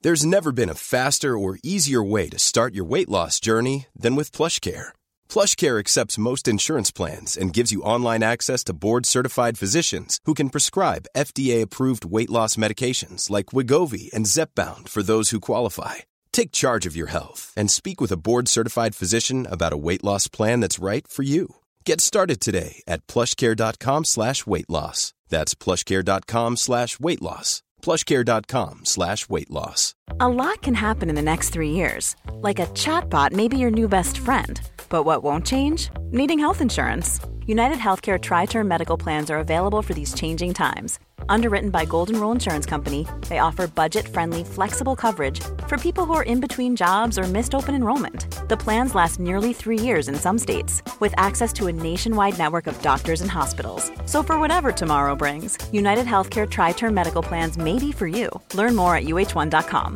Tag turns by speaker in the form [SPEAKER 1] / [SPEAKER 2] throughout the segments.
[SPEAKER 1] There's never been a faster or easier way to start your weight loss journey than with PlushCare. PlushCare accepts most insurance plans and gives you online access to board-certified physicians who can prescribe FDA-approved weight loss medications like Wegovy and Zepbound for those who qualify. Take charge of your health and speak with a board-certified physician about a weight loss plan that's right for you. Get started today at plushcare.com/weight loss. That's plushcare.com/weight loss. plushcare.com/weight loss.
[SPEAKER 2] A lot can happen in the next 3 years. Like a chatbot may be your new best friend. But what won't change? Needing health insurance. United Healthcare Tri-Term Medical Plans are available for these changing times. Underwritten by Golden Rule Insurance Company, they offer budget-friendly, flexible coverage for people who are in between jobs or missed open enrollment. The plans last nearly 3 years in some states, with access to a nationwide network of doctors and hospitals. So for whatever tomorrow brings, United Healthcare Tri-Term Medical Plans may be for you. Learn more at uh1.com.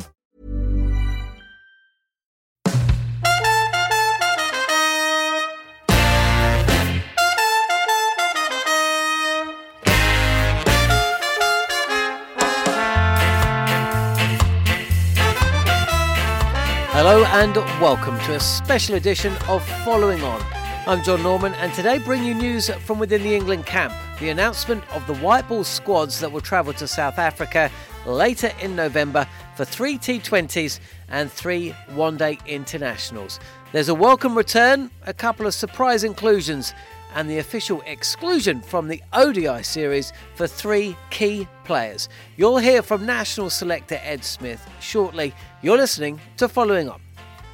[SPEAKER 3] Hello and welcome to a special edition of Following On. I'm John Norman and today bring you news from within the England camp. The announcement of the white ball squads that will travel to South Africa later in November for 3 T20s and 3 one-day internationals. There's a welcome return, a couple of surprise inclusions and the official exclusion from the ODI series for 3 key players. You'll hear from National Selector Ed Smith shortly. You're listening to Following On.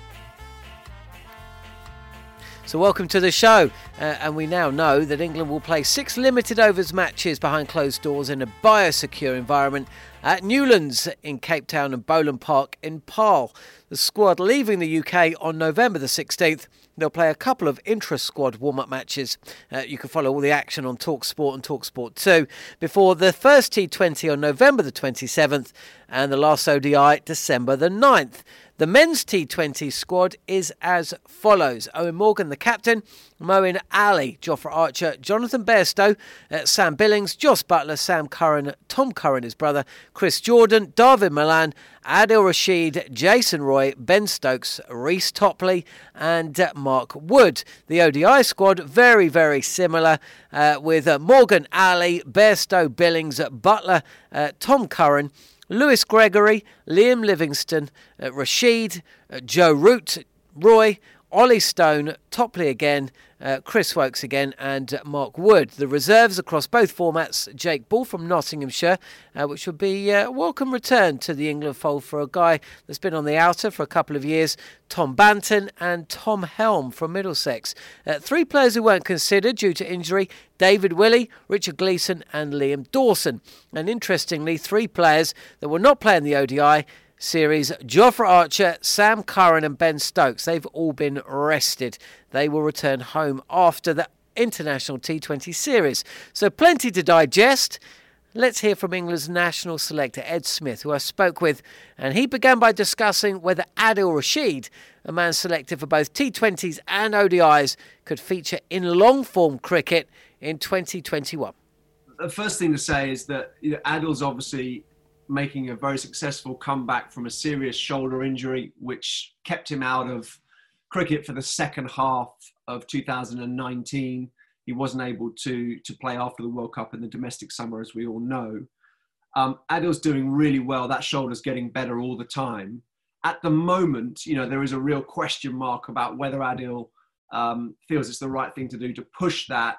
[SPEAKER 3] So welcome to the show, and we now know that England will play 6 limited overs matches behind closed doors in a biosecure environment at Newlands in Cape Town and Boland Park in Paarl. The squad leaving the UK on November the 16th. They'll play a couple of intra-squad warm-up matches. You can follow all the action on TalkSport and TalkSport 2 before the first T20 on November the 27th and the last ODI December the 9th. The men's T20 squad is as follows. Eoin Morgan, the captain, Moeen Ali, Jofra Archer, Jonathan Bairstow, Sam Billings, Jos Buttler, Sam Curran, Tom Curran, his brother, Chris Jordan, David Malan, Adil Rashid, Jason Roy, Ben Stokes, Reece Topley and Mark Wood. The ODI squad, very, very similar with Morgan, Ali, Bairstow, Billings, Buttler, Tom Curran, Lewis Gregory, Liam Livingston, Rashid, Joe Root, Roy, Ollie Stone, Topley again, Chris Wokes again and Mark Wood. The reserves across both formats, Jake Ball from Nottinghamshire, which would be a welcome return to the England fold for a guy that's been on the outer for a couple of years, Tom Banton and Tom Helm from Middlesex. 3 players who weren't considered due to injury, David Willey, Richard Gleeson and Liam Dawson. And interestingly, 3 players that will not play in the ODI series, Jofra Archer, Sam Curran and Ben Stokes. They've all been rested. They will return home after the International T20 series. So plenty to digest. Let's hear from England's national selector Ed Smith, who I spoke with, and he began by discussing whether Adil Rashid, a man selected for both T20s and ODIs, could feature in long-form cricket in 2021.
[SPEAKER 4] The first thing to say is that Adil's obviously making a very successful comeback from a serious shoulder injury, which kept him out of cricket for the second half of 2019. He wasn't able to play after the World Cup in the domestic summer, as we all know. Adil's doing really well. That shoulder's getting better all the time. At the moment, there is a real question mark about whether Adil feels it's the right thing to do to push that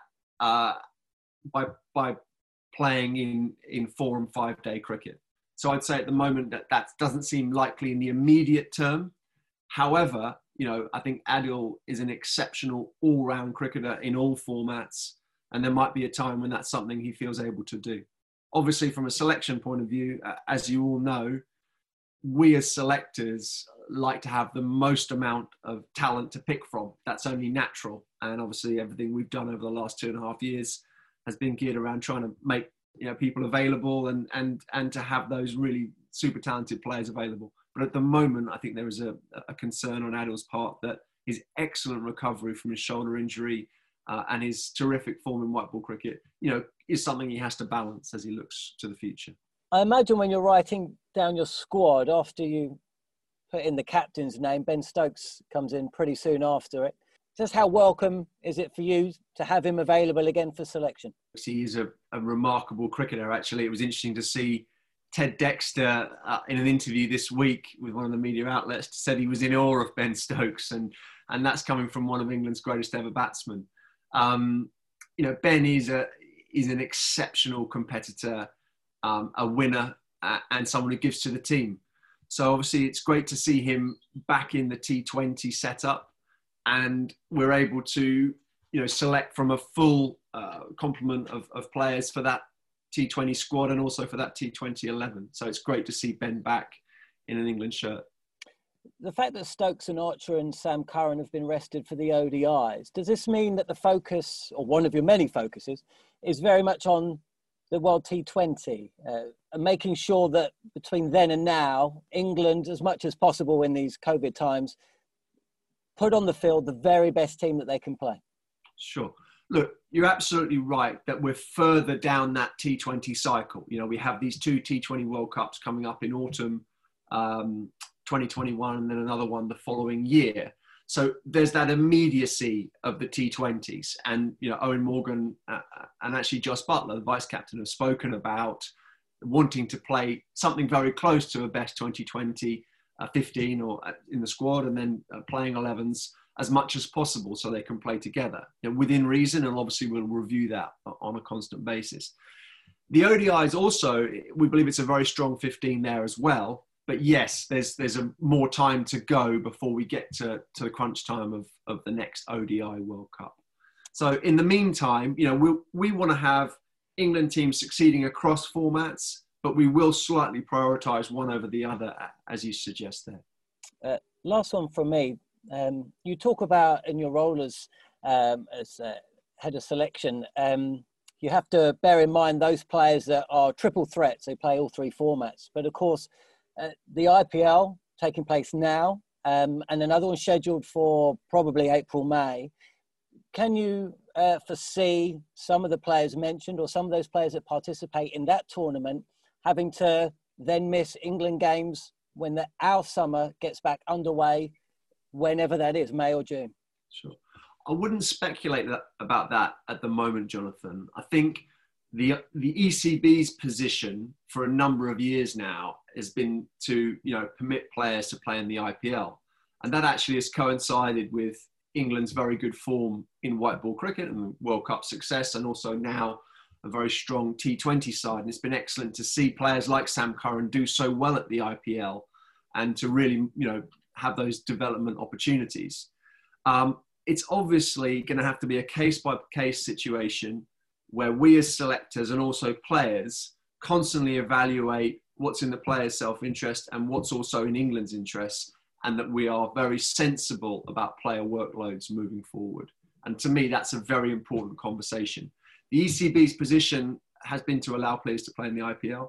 [SPEAKER 4] by playing in 4 and 5 day cricket. So I'd say at the moment that doesn't seem likely in the immediate term. However, I think Adil is an exceptional all-round cricketer in all formats, and there might be a time when that's something he feels able to do. Obviously, from a selection point of view, as you all know, we as selectors like to have the most amount of talent to pick from. That's only natural. And obviously everything we've done over the last 2.5 years has been geared around trying to make people available and to have those really super talented players available. But at the moment, I think there is a concern on Adil's part that his excellent recovery from his shoulder injury and his terrific form in white ball cricket, is something he has to balance as he looks to the future.
[SPEAKER 5] I imagine when you're writing down your squad after you put in the captain's name, Ben Stokes comes in pretty soon after it. Just how welcome is it for you to have him available again for selection?
[SPEAKER 4] He is a remarkable cricketer, actually. It was interesting to see Ted Dexter in an interview this week with one of the media outlets said he was in awe of Ben Stokes, and that's coming from one of England's greatest ever batsmen. Ben is an exceptional competitor, a winner, and someone who gives to the team. So obviously it's great to see him back in the T20 setup, and we're able to select from a full complement of players for that T20 squad and also for that T20 11. So it's great to see Ben back in an England shirt.
[SPEAKER 5] The fact that Stokes and Archer and Sam Curran have been rested for the ODIs, does this mean that the focus, or one of your many focuses, is very much on the World T20 and making sure that between then and now, England, as much as possible in these COVID times, put on the field the very best team that they can play?
[SPEAKER 4] Sure. Look, you're absolutely right that we're further down that T20 cycle. We have these two T20 World Cups coming up in autumn 2021 and then another one the following year. So there's that immediacy of the T20s. And, Owen Morgan and actually Jos Buttler, the vice captain, have spoken about wanting to play something very close to a best 2020 15 or in the squad, and then playing 11s as much as possible so they can play together within reason. And obviously we'll review that on a constant basis. The ODIs also, we believe it's a very strong 15 there as well. But yes, there's a more time to go before we get to the crunch time of the next ODI World Cup. So in the meantime, we want to have England teams succeeding across formats, but we will slightly prioritise one over the other, as you suggest there.
[SPEAKER 5] Last one from me. You talk about in your role as head of selection, you have to bear in mind those players that are triple threats. They play all three formats. But of course, the IPL taking place now, and another one scheduled for probably April, May. Can you foresee some of the players mentioned or some of those players that participate in that tournament having to then miss England games when our summer gets back underway, whenever that is, May or June?
[SPEAKER 4] Sure. I wouldn't speculate about that at the moment, Jonathan. I think the ECB's position for a number of years now has been to permit players to play in the IPL, and that actually has coincided with England's very good form in white ball cricket and World Cup success, and also now a very strong T20 side. And it's been excellent to see players like Sam Curran do so well at the IPL and to really have those development opportunities. It's obviously going to have to be a case-by-case situation where we as selectors and also players constantly evaluate what's in the player's self-interest and what's also in England's interest, and that we are very sensible about player workloads moving forward. And to me, that's a very important conversation. The ECB's position has been to allow players to play in the IPL.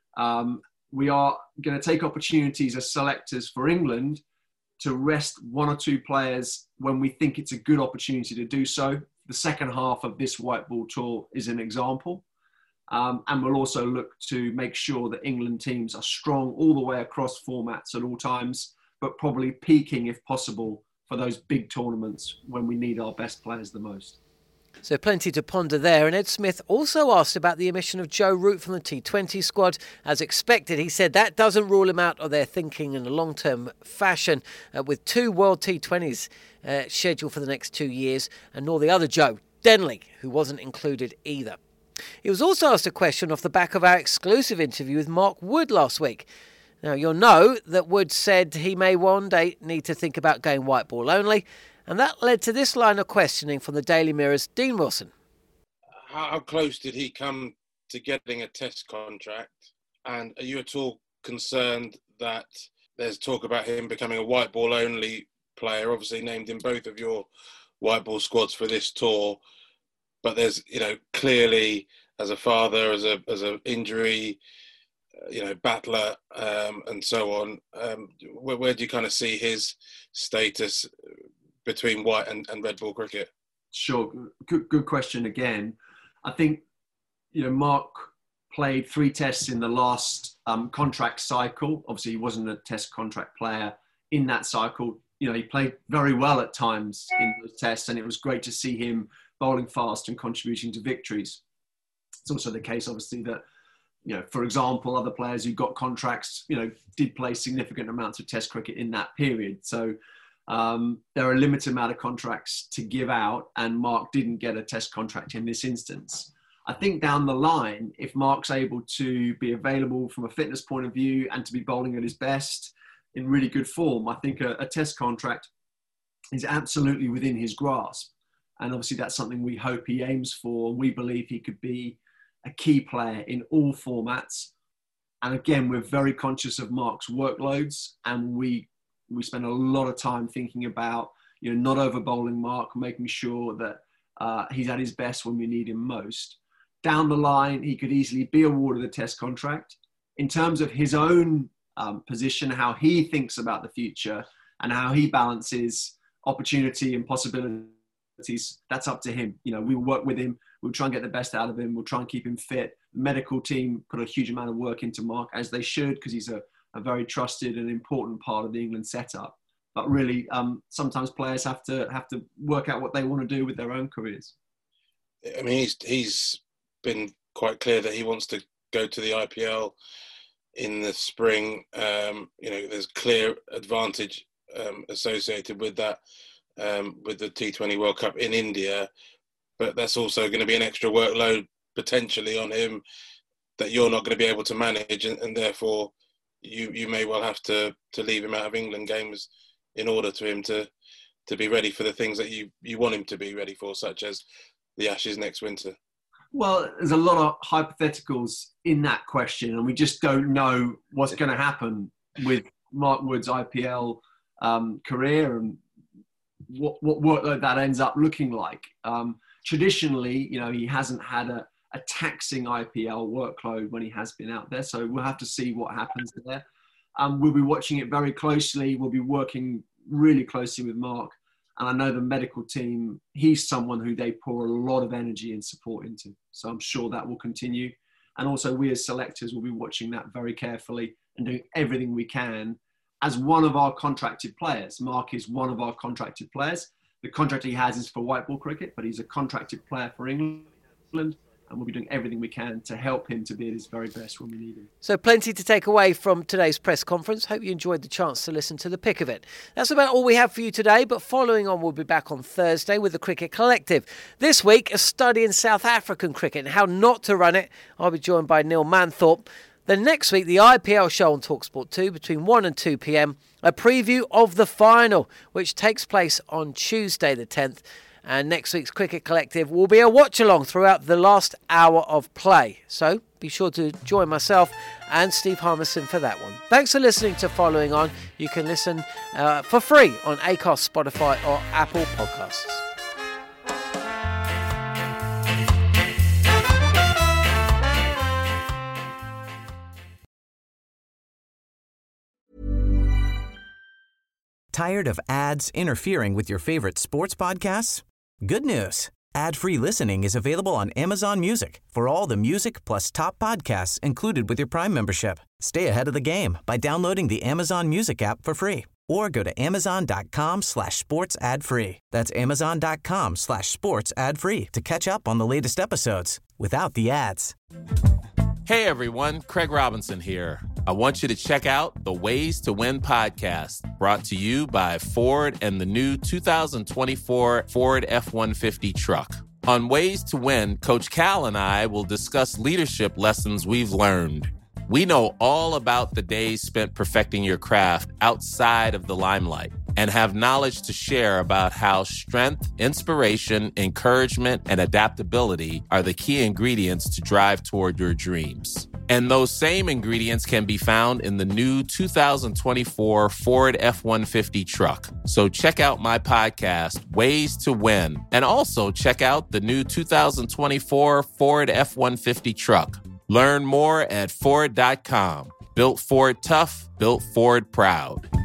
[SPEAKER 4] We are going to take opportunities as selectors for England to rest one or two players when we think it's a good opportunity to do so. The second half of this white ball tour is an example. And we'll also look to make sure that England teams are strong all the way across formats at all times, but probably peaking, if possible, for those big tournaments when we need our best players the most.
[SPEAKER 3] So plenty to ponder there. And Ed Smith also asked about the omission of Joe Root from the T20 squad. As expected, he said that doesn't rule him out of their thinking in a long-term fashion, with two World T20s scheduled for the next 2 years, and nor the other Joe, Denley, who wasn't included either. He was also asked a question off the back of our exclusive interview with Mark Wood last week. Now, you'll know that Wood said he may one day need to think about going white ball only, and that led to this line of questioning from the Daily Mirror's Dean Wilson.
[SPEAKER 6] How close did he come to getting a test contract? And are you at all concerned that there's talk about him becoming a white ball only player, obviously named in both of your white ball squads for this tour, but there's, clearly as a father, as a injury, battler, and so on, where do you kind of see his status between white and red ball cricket?
[SPEAKER 4] Sure. Good question again. I think, Mark played 3 tests in the last contract cycle. Obviously, he wasn't a test contract player in that cycle. You know, he played very well at times in the tests, and it was great to see him bowling fast and contributing to victories. It's also the case, obviously, that, you know, for example, other players who got contracts, you know, did play significant amounts of test cricket in that period. So there are a limited amount of contracts to give out, and Mark didn't get a test contract in this instance. I think down the line, if Mark's able to be available from a fitness point of view and to be bowling at his best in really good form, I think a test contract is absolutely within his grasp. And obviously that's something we hope he aims for. We believe he could be a key player in all formats. And again, we're very conscious of Mark's workloads, and we spend a lot of time thinking about, you know, not over bowling Mark, making sure that he's at his best when we need him most. Down the line, he could easily be awarded a test contract. In terms of his own position, how he thinks about the future and how he balances opportunity and possibilities, that's up to him. You know, we will work with him. We'll try and get the best out of him. We'll try and keep him fit. The medical team put a huge amount of work into Mark, as they should, because he's a very trusted and important part of the England setup. But really, sometimes players have to work out what they want to do with their own careers.
[SPEAKER 6] I mean, he's been quite clear that he wants to go to the IPL in the spring. You know, there's clear advantage associated with that, with the T20 World Cup in India, but that's also going to be an extra workload potentially on him that you're not going to be able to manage, and therefore you may well have to leave him out of England games in order for him to be ready for the things that you want him to be ready for, such as the Ashes next winter.
[SPEAKER 4] Well, there's a lot of hypotheticals in that question, and we just don't know what's going to happen with Mark Wood's IPL career and what workload that ends up looking like. Traditionally, you know, he hasn't had a taxing IPL workload when he has been out there, so we'll have to see what happens there. We'll be watching it very closely. We'll be working really closely with Mark. And I know the medical team, he's someone who they pour a lot of energy and support into. So I'm sure that will continue. And also we as selectors will be watching that very carefully and doing everything we can as one of our contracted players. Mark is one of our contracted players. The contract he has is for white ball cricket, but he's a contracted player for England. And we'll be doing everything we can to help him to be at his very best when we need him.
[SPEAKER 3] So plenty to take away from today's press conference. Hope you enjoyed the chance to listen to the pick of it. That's about all we have for you today, but following on, we'll be back on Thursday with the Cricket Collective. This week, a study in South African cricket and how not to run it. I'll be joined by Neil Manthorpe. Then next week, the IPL show on TalkSport 2 between 1 and 2 p.m. A preview of the final, which takes place on Tuesday the 10th. And next week's Cricket Collective will be a watch-along throughout the last hour of play. So be sure to join myself and Steve Harmison for that one. Thanks for listening to Following On. You can listen for free on Acast, Spotify or Apple Podcasts.
[SPEAKER 7] Tired of ads interfering with your favorite sports podcasts? Good news. Ad-free listening is available on Amazon Music for all the music plus top podcasts included with your Prime membership. Stay ahead of the game by downloading the Amazon Music app for free or go to amazon.com/sports ad free. That's amazon.com/sports ad free to catch up on the latest episodes without the ads.
[SPEAKER 8] Hey everyone, Craig Robinson here. I want you to check out the Ways to Win podcast, brought to you by Ford and the new 2024 Ford F-150 truck. On Ways to Win, Coach Cal and I will discuss leadership lessons we've learned. We know all about the days spent perfecting your craft outside of the limelight and have knowledge to share about how strength, inspiration, encouragement, and adaptability are the key ingredients to drive toward your dreams. And those same ingredients can be found in the new 2024 Ford F-150 truck. So check out my podcast, Ways to Win, and also check out the new 2024 Ford F-150 truck. Learn more at Ford.com. Built Ford tough, built Ford proud.